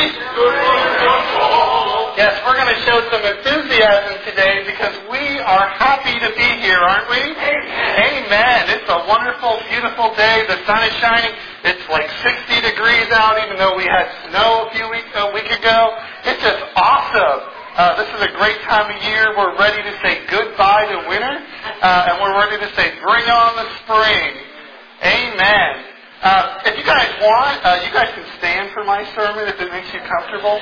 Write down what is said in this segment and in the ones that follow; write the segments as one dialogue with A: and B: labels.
A: Yes, we're going to show some enthusiasm today because we are happy to be here, aren't we? Amen. It's a wonderful, beautiful day. The sun is shining. It's like 60 degrees out, even though we had snow a week ago. It's just awesome. This is a great time of year. We're ready to say goodbye to winter, and we're ready to say bring on the spring. Amen. If you guys want, you guys can stand for my sermon if it makes you comfortable.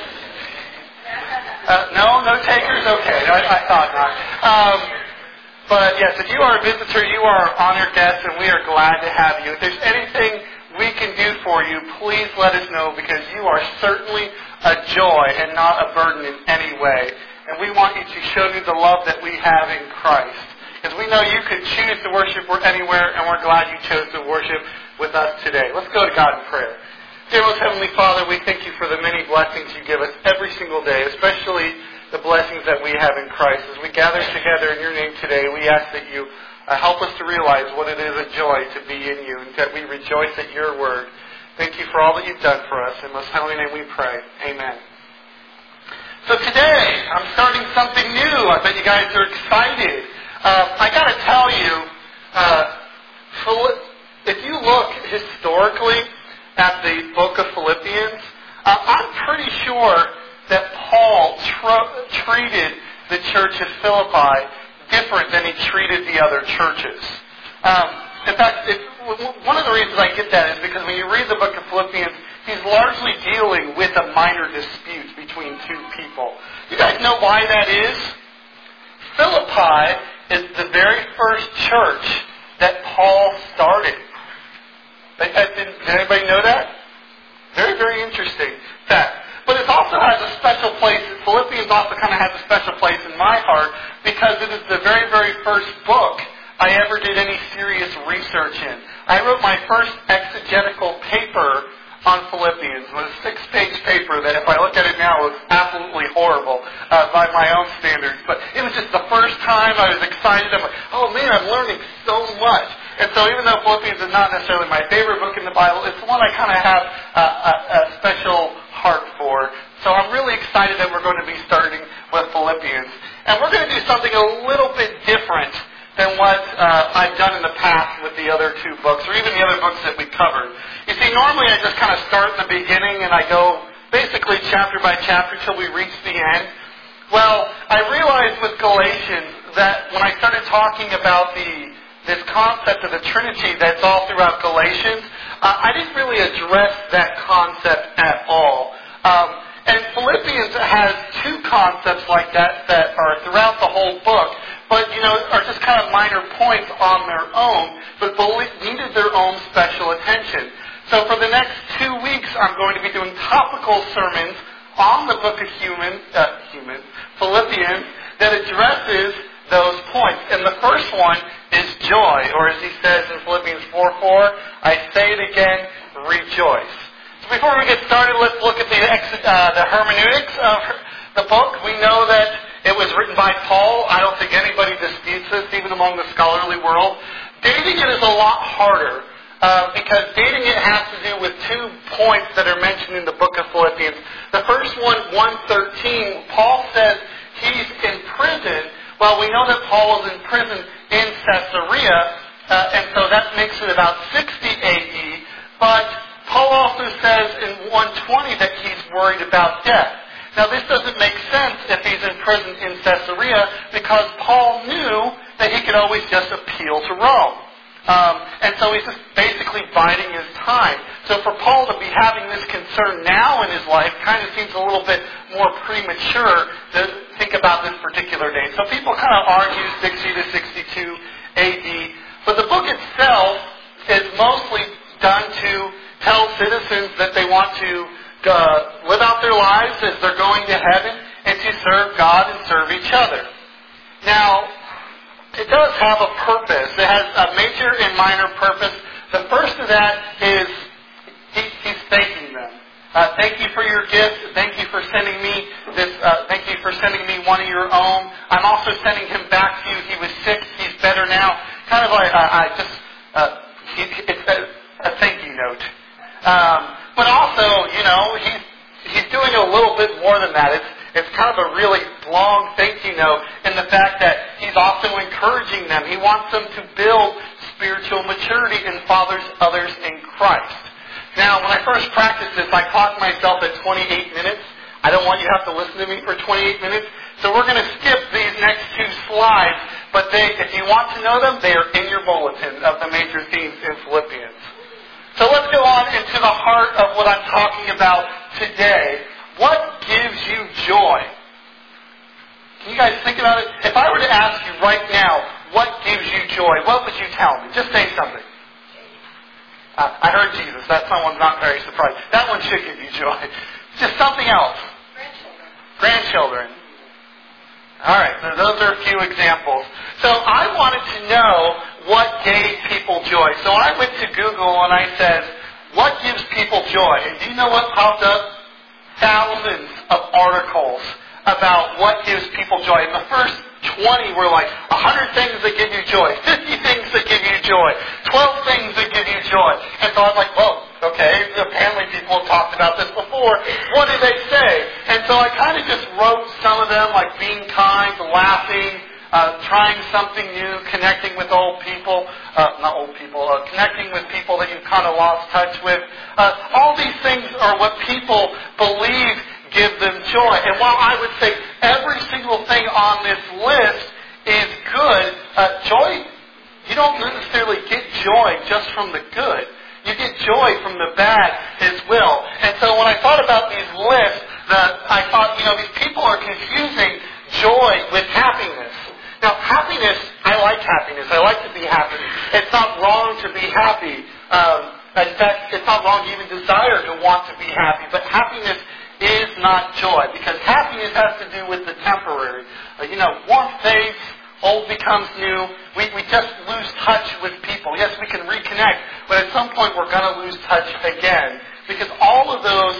A: No takers? Okay, I thought not. But yes, if you are a visitor, you are an honored guest, and we are glad to have you. If there's anything we can do for you, please let us know, because you are certainly a joy and not a burden in any way. And we want you to show you the love that we have in Christ. Because we know you could choose to worship anywhere, and we're glad you chose to worship with us today. Let's go to God in prayer. Dear most Heavenly Father, we thank you for the many blessings you give us every single day, especially the blessings that we have in Christ. As we gather together in your name today, we ask that you help us to realize what it is a joy to be in you, and that we rejoice at your word. Thank you for all that you've done for us. In most heavenly name we pray. Amen. So today, I'm starting something new. I bet you guys are excited. I got to tell you, if you look historically at the book of Philippians, I'm pretty sure that Paul treated the church of Philippi different than he treated the other churches. In fact, one of the reasons I get that is because when you read the book of Philippians, he's largely dealing with a minor dispute between two people. You guys know why that is? Philippi is the very first church that Paul started. Did anybody know that? Very, very interesting fact. But it also has a special place. Philippians also kind of has a special place in my heart because it is the very, very first book I ever did any serious research in. I wrote my first exegetical paper on Philippians. It was a 6-page paper that, if I look at it now, looks absolutely horrible by my own standards. But it was just the first time I was excited. I'm like, oh man, I'm learning so much. And so even though Philippians is not necessarily my favorite book in the Bible, it's the one I kind of have a special heart for. So I'm really excited that we're going to be starting with Philippians. And we're going to do something a little bit different than what I've done in the past with the other two books, or even the other books that we covered. You see, normally I just kind of start in the beginning and I go basically chapter by chapter till we reach the end. Well, I realized with Galatians that when I started talking about this concept of the Trinity that's all throughout Galatians, I didn't really address that concept at all. And Philippians has two concepts like that are throughout the whole book, but are just kind of minor points on their own, but needed their own special attention. So for the next 2 weeks, I'm going to be doing topical sermons on the book of Philippians, that addresses those points. And the first one is joy, or as he says in Philippians 4:4, I say it again, rejoice. So before we get started, let's look at the hermeneutics of the book. We know that it was written by Paul. I don't think anybody disputes this, even among the scholarly world. Dating it is a lot harder, because dating it has to do with 2 points that are mentioned in the book of Philippians. The first one, 1:13, Paul says he's in prison. Well, we know that Paul was in prison in Caesarea, and so that makes it about 60 AD. But Paul also says in 1:20 that he's worried about death. Now, this doesn't make sense if he's in prison in Caesarea, because Paul knew that he could always just appeal to Rome. And so he's just basically biding his time. So for Paul to be having this concern now in his life kind of seems a little bit more premature to think about this particular day. So people kind of argue 60 to 62 AD. But the book itself is mostly done to tell citizens that they want to live out their lives as they're going to heaven and to serve God and serve each other. Now, it does have a purpose. It has a major and minor purpose. The first of that is he's thanking them. Thank you for your gift. Thank you for sending me this. Thank you for sending me one of your own. I'm also sending him back to you. He was sick. He's better now. Kind of like it's a thank you note. But also, he's doing going to go a little bit more than that. It's kind of a really long thank you note in the fact that he's also encouraging them. He wants them to build spiritual maturity in fathers, others in Christ. Now, when I first practiced this, I clocked myself at 28 minutes. I don't want you to have to listen to me for 28 minutes. So we're going to skip these next two slides. But if you want to know them, they are in your bulletin of the major themes in Philippians. So let's go on into the heart of what I'm talking about today. What gives you joy? Can you guys think about it? If I were to ask you right now, what gives you joy, what would you tell me? Just say something. I heard Jesus. That someone's not very surprised. That one should give you joy. Just something else. Grandchildren. All right, so those are a few examples. So I wanted to know what gave people joy. So I went to Google and I said, what gives people joy? And do you know what popped up? Thousands of articles about what gives people joy. And the first 20 were like 100 things that give you joy, 50 things that give you joy, 12 things that give you joy. And so I was like, whoa, okay, apparently people have talked about this before. What do they say? And so I kind of just wrote some of them, like being kind, laughing, trying something new, connecting with connecting with people that you've kind of lost touch with. All these things are what people believe give them joy. And while I would say every single thing on this list is good, joy, you don't necessarily get joy just from the good. You get joy from the bad as well. And so when I thought about these lists, I thought, these people are confusing joy with happiness. Now, happiness, I like happiness. I like to be happy. It's not wrong to be happy. In fact, it's not wrong to even desire to want to be happy. But happiness is not joy, because happiness has to do with the temporary. Warmth fades, old becomes new. We just lose touch with people. Yes, we can reconnect, but at some point we're going to lose touch again, because all of those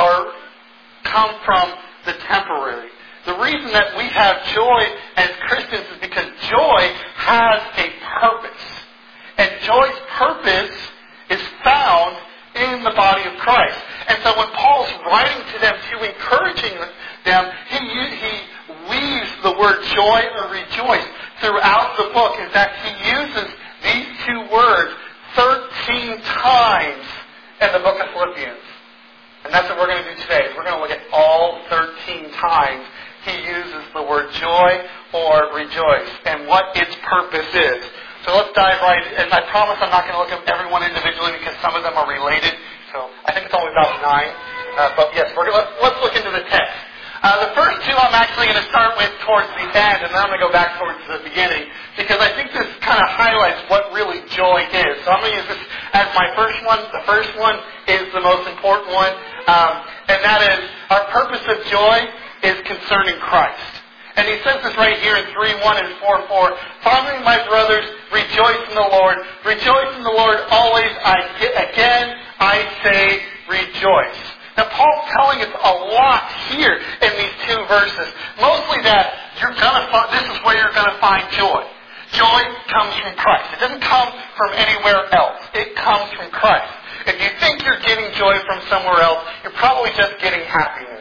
A: come from the temporary. The reason that we have joy as Christians is because joy has a purpose. And joy's purpose is found in the body of Christ. And so when Paul's writing to them, to encouraging them, he weaves the word joy or rejoice throughout the book. In fact, he uses these two words 13 times in the book of Philippians. And that's what we're going to do today. We're going to look at all 13 times he uses the word joy or rejoice and what its purpose is. So let's dive right in. And I promise I'm not going to look at everyone individually because some of them are related. So I think it's only about 9. But yes, let's look into the text. The first two I'm actually going to start with towards the end, and then I'm going to go back towards the beginning, because I think this kind of highlights what really joy is. So I'm going to use this as my first one. The first one is the most important one, and that is our purpose of joy is concerning Christ. And he says this right here in 3:1 and 4:4. Finally, my brothers, rejoice in the Lord. Rejoice in the Lord always. Again, I say rejoice. Now, Paul's telling us a lot here in these two verses. Mostly that this is where you're going to find joy. Joy comes from Christ. It doesn't come from anywhere else. It comes from Christ. If you think you're getting joy from somewhere else, you're probably just getting happiness.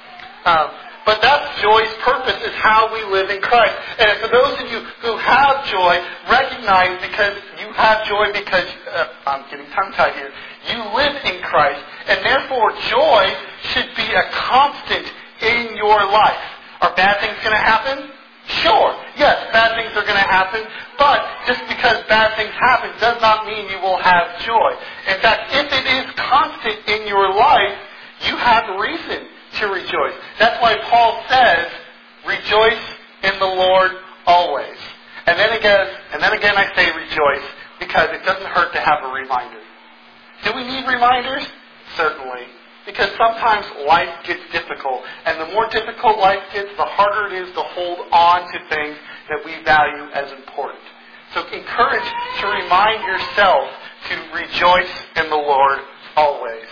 A: But that's joy's purpose, is how we live in Christ. And for those of you who have joy, recognize because you have joy because, I'm getting tongue-tied here, you live in Christ. And therefore, joy should be a constant in your life. Are bad things going to happen? Sure. Yes, bad things are going to happen. But just because bad things happen does not mean you will have joy. In fact, if it is constant in your life, you have reason to rejoice. That's why Paul says, rejoice in the Lord always. And then again I say rejoice, because it doesn't hurt to have a reminder. Do we need reminders? Certainly. Because sometimes life gets difficult. And the more difficult life gets, the harder it is to hold on to things that we value as important. So encourage to remind yourself to rejoice in the Lord always.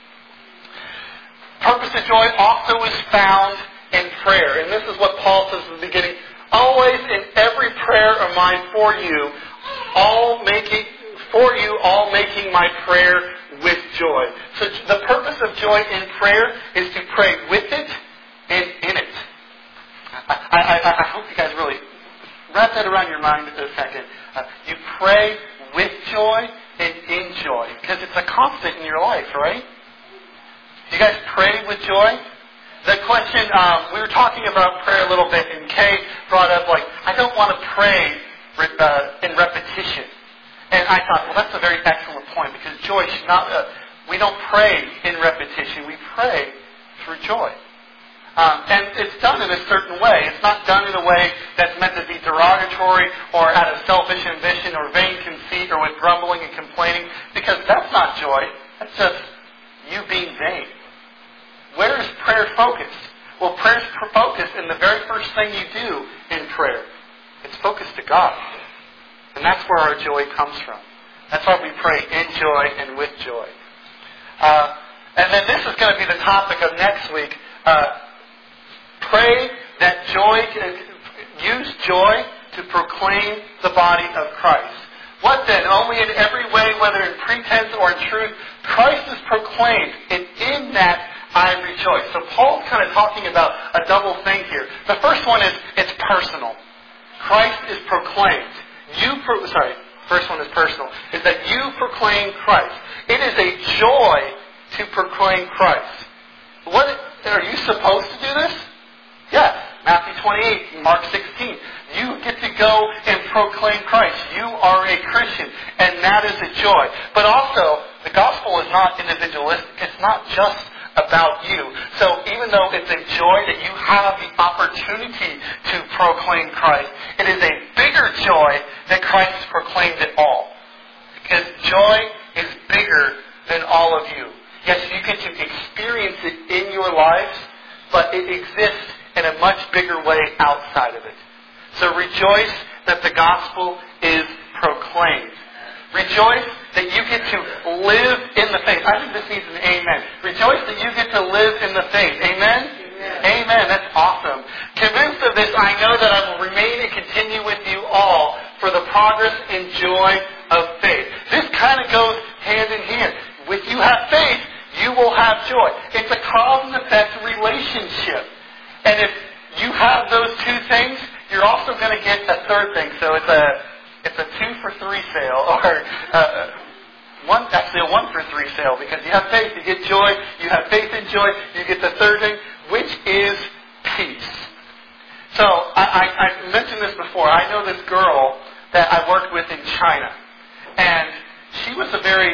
A: Purpose of joy also is found in prayer. And this is what Paul says in the beginning. Always in every prayer of mine for you, all making my prayer with joy. So the purpose of joy in prayer is to pray with it and in it. I hope you guys really wrap that around your mind for a second. You pray with joy and in joy, because it's a constant in your life, right? You guys pray with joy? The question, we were talking about prayer a little bit, and Kay brought up, I don't want to pray in repetition. And I thought, well, that's a very excellent point, because joy should not, we don't pray in repetition. We pray through joy. And it's done in a certain way. It's not done in a way that's meant to be derogatory or out of selfish ambition or vain conceit or with grumbling and complaining, because that's not joy. That's just you being vain. Where is prayer focused? Well, prayer's focused in the very first thing you do in prayer. It's focused to God. And that's where our joy comes from. That's why we pray in joy and with joy. And then this is going to be the topic of next week. Pray that use joy to proclaim the body of Christ. What then? Only in every way, whether in pretense or in truth, Christ is proclaimed, and in that I rejoice. So Paul's kind of talking about a double thing here. The first one is, it's personal. Christ is proclaimed. First one is personal. Is that you proclaim Christ. It is a joy to proclaim Christ. Are you supposed to do this? Yes. Matthew 28, Mark 16. You get to go and proclaim Christ. You are a Christian, and that is a joy. But also, the gospel is not individualistic. It's not just about you. So even though it's a joy that you have the opportunity to proclaim Christ, it is a bigger joy that Christ has proclaimed it all. Because joy is bigger than all of you. Yes, you get to experience it in your lives, but it exists in a much bigger way outside of it. So rejoice that the gospel is proclaimed. Rejoice that you get to live in the faith. I think this needs an amen. Rejoice that you get to live in the faith. Amen? Amen. That's awesome. Convinced of this, I know that I will remain and continue with you all for the progress and joy of faith. This kind of goes hand in hand. If you have faith, you will have joy. It's a cause and effect relationship. And if you have those two things, you're also going to get a third thing. So it's a 2-for-3 sale, or a 1-for-3 sale, because you have faith, you get joy, you have faith and joy, you get the third thing, which is peace. So, I mentioned this before. I know this girl that I worked with in China, and she was a very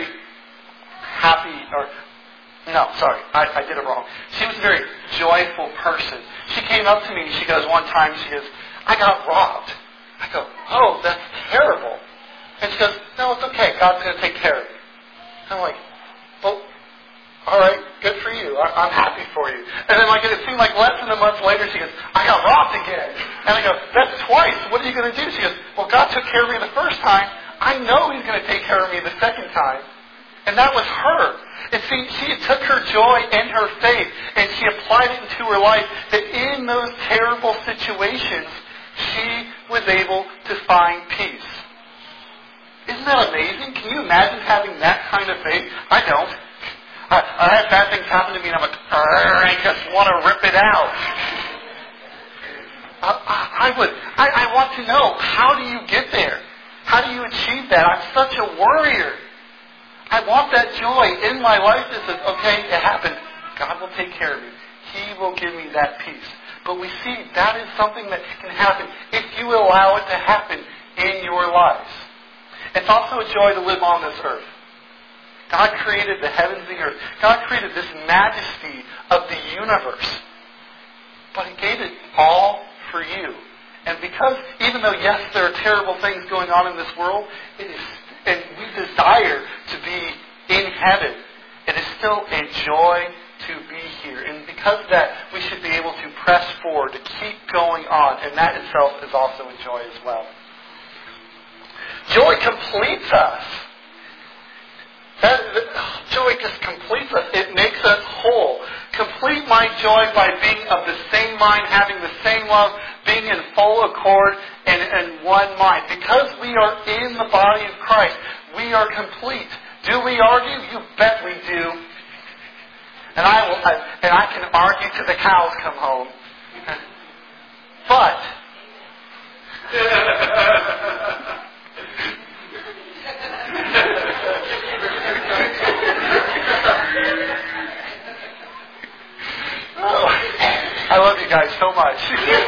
A: I did it wrong. She was a very joyful person. She came up to me and she goes, one time, I got robbed. I go, oh, that's terrible. And she goes, no, it's okay. God's going to take care of you. I'm like, well, all right, good for you. I'm happy for you. And then it seemed like less than a month later, she goes, I got robbed again. And I go, that's twice. What are you going to do? She goes, well, God took care of me the first time. I know He's going to take care of me the second time. And that was her. And see, she took her joy and her faith and she applied it into her life, that in those terrible situations, she was able to find peace. Isn't that amazing? Can you imagine having that kind of faith? I don't. I have bad things happen to me and I'm like, I just want to rip it out. I want to know, how do you get there? How do you achieve that? I'm such a worrier. I want that joy in my life that says, okay, it happened. God will take care of me. He will give me that peace. But we see that is something that can happen if you allow it to happen in your lives. It's also a joy to live on this earth. God created the heavens and the earth. God created this majesty of the universe. But He gave it all for you. And because, even though, yes, there are terrible things going on in this world, and we desire to be in heaven, it is still a joy to be here. And because of that, we should be able to press forward, to keep going on. And that itself is also a joy as well. Joy completes us. Joy just completes us. It makes us whole. Complete my joy by being of the same mind, having the same love, being in full accord and one mind. Because we are in the body of Christ, we are complete. Do we argue? You bet we do. And I can argue till the cows come home. But I love you guys so much.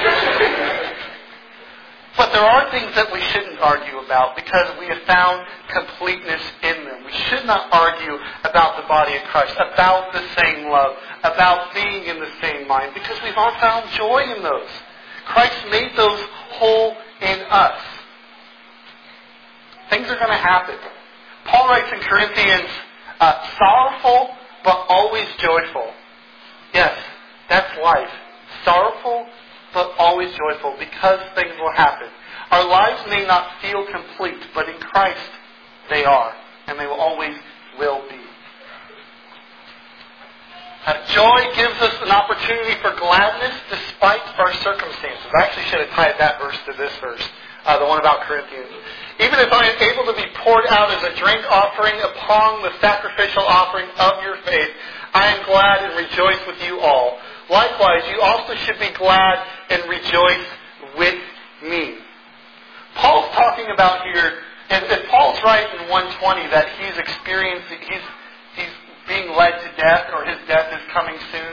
A: But there are things that we shouldn't argue about because we have found completeness in them. We should not argue about the body of Christ, about the same love, about being in the same mind, because we've all found joy in those. Christ made those whole in us. Things are going to happen. Paul writes in Corinthians, sorrowful but always joyful. Yes, that's life. Sorrowful but always joyful because things will happen. Our lives may not feel complete, but in Christ they are, and they will always will be. Joy gives us an opportunity for gladness despite our circumstances. I actually should have tied that verse to this verse, the one about Corinthians. Even if I am able to be poured out as a drink offering upon the sacrificial offering of your faith, I am glad and rejoice with you all. Likewise, you also should be glad and rejoice with me. Paul's talking about here, and Paul's right in 120 that he's experiencing, he's being led to death, or his death is coming soon.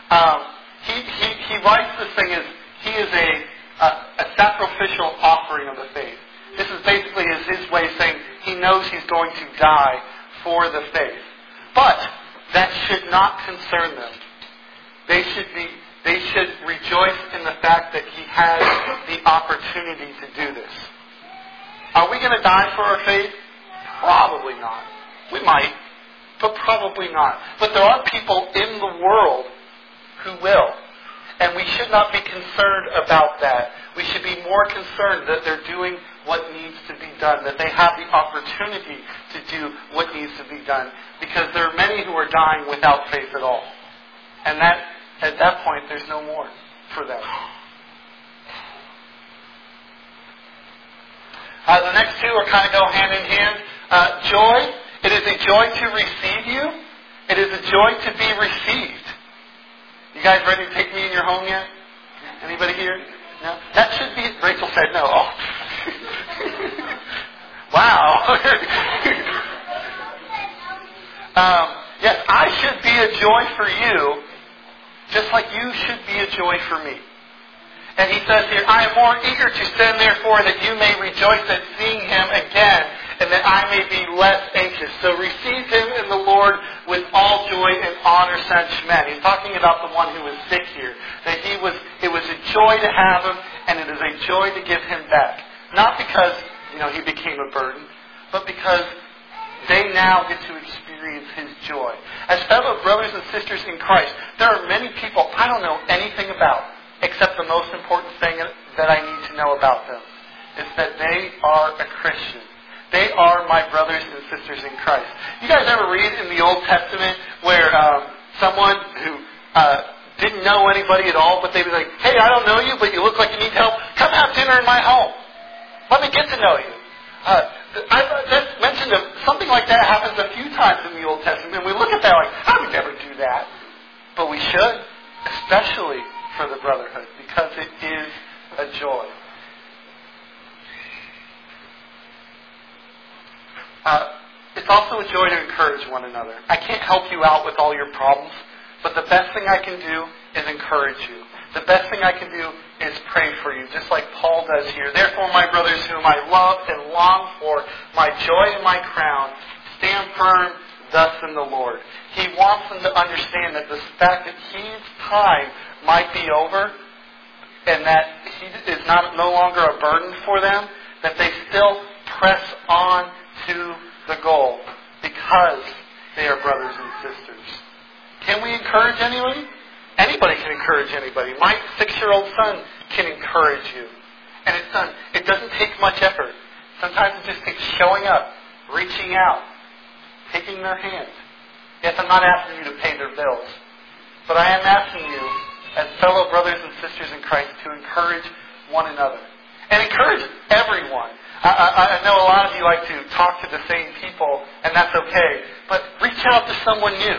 A: He writes this thing as he is a sacrificial offering of the faith. This is basically his way of saying he knows he's going to die for the faith. But that should not concern them. They should rejoice in the fact that he has the opportunity to do this. Are we going to die for our faith? Probably not. We might, but probably not. But there are people in the world who will. And we should not be concerned about that. We should be more concerned that they're doing what needs to be done, that they have the opportunity to do what needs to be done. Because there are many who are dying without faith at all. And at that point, there's no more for them. The next two are kind of go hand in hand. Joy. It is a joy to receive you. It is a joy to be received. You guys ready to take me in your home yet? Anybody here? No? That should be... Rachel said no. Oh. Wow. Yes, I should be a joy for you, just like you should be a joy for me. And he says here, I am more eager to send therefore that you may rejoice at seeing him again, and that I may be less anxious. So receive him in the Lord with all joy and honor such men. He's talking about the one who was sick here. That it was a joy to have him, and it is a joy to give him back. Not because, he became a burden, but because they now get to experience his joy. As fellow brothers and sisters in Christ, there are many people I don't know anything about, except the most important thing that I need to know about them is that they are a Christian. They are my brothers and sisters in Christ. You guys ever read in the Old Testament where someone who didn't know anybody at all, but they'd be like, hey, I don't know you, but you look like you need help. Come have dinner in my home. Let me get to know you. I've just mentioned something like that happens a few times in the Old Testament, and we look at that like, I would never do that. But we should, especially for the brotherhood, because it is a joy. It's also a joy to encourage one another. I can't help you out with all your problems, but the best thing I can do is encourage you. The best thing I can do is pray for you, just like Paul does here. Therefore, my brothers, whom I love and long for, my joy and my crown, stand firm thus in the Lord. He wants them to understand that the fact that his time might be over and that he is no longer a burden for them, that they still press on to the goal because they are brothers and sisters. Can we encourage anybody? Anybody can encourage anybody. My 6-year-old son can encourage you. And it doesn't take much effort. Sometimes it just takes showing up, reaching out, taking their hand. Yes, I'm not asking you to pay their bills, but I am asking you, as fellow brothers and sisters in Christ, to encourage one another. And encourage everyone. I know a lot of you like to talk to the same people, and that's okay. But reach out to someone new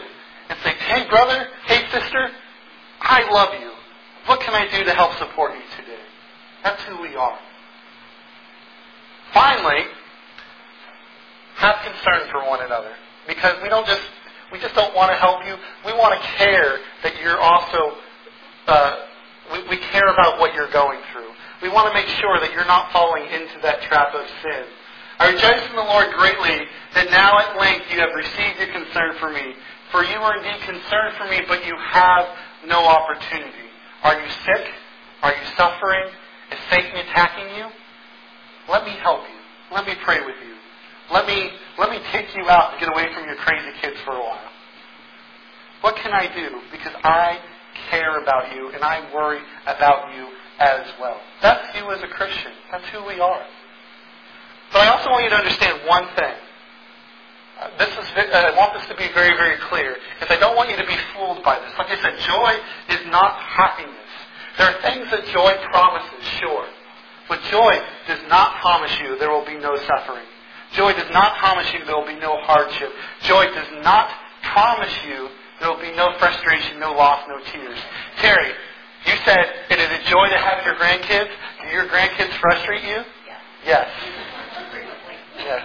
A: and say, hey brother, hey sister, I love you. What can I do to help support you today? That's who we are. Finally, have concern for one another. Because we just don't want to help you. We want to care that you're also, we care about what you're going through. We want to make sure that you're not falling into that trap of sin. I rejoice in the Lord greatly that now at length you have received your concern for me. For you are indeed concerned for me, but you have no opportunity. Are you sick? Are you suffering? Is Satan attacking you? Let me help you. Let me pray with you. Let me take you out and get away from your crazy kids for a while. What can I do? Because I care about you and I worry about you as well. That's you as a Christian. That's who we are. But I also want you to understand one thing. I want this to be very, very clear, because I don't want you to be fooled by this. Like I said, joy is not happiness. There are things that joy promises, sure. But joy does not promise you there will be no suffering. Joy does not promise you there will be no hardship. Joy does not promise you there will be no frustration, no loss, no tears. Terry, you said it is a joy to have your grandkids. Do your grandkids frustrate you? Yes. Yes.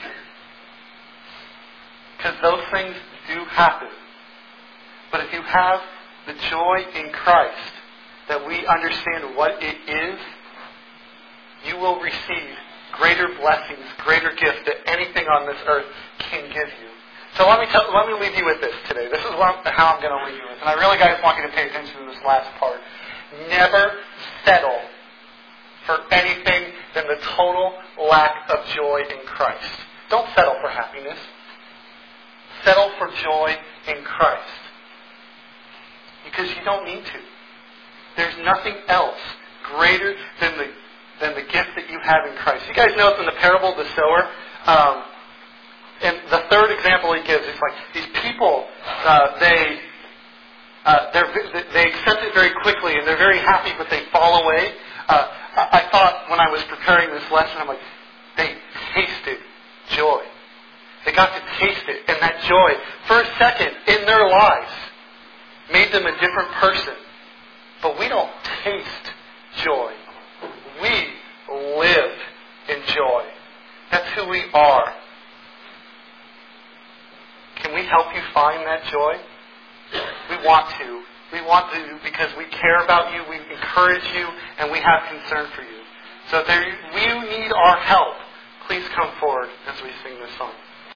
A: Because those things do happen. But if you have the joy in Christ, that we understand what it is, you will receive greater blessings, greater gifts that anything on this earth can give you. So let me leave you with this today. This is how I'm going to leave you with. And I really, guys, want you to pay attention to this last part. Never settle for anything than the total lack of joy in Christ. Don't settle for happiness. Settle for joy in Christ. Because you don't need to. There's nothing else greater than the gift that you have in Christ. You guys know it's in the parable of the sower. And the third example he gives is like these people, they accept it very quickly and they're very happy, but they fall away. I thought when I was preparing this lesson, I'm like, they tasted joy. They got to taste it, and that joy, for a second in their lives, made them a different person. But we don't taste joy. We live in joy. That's who we are. Can we help you find that joy? We want to. We want to because we care about you, we encourage you, and we have concern for you. So if you need our help, please come forward as we sing this song.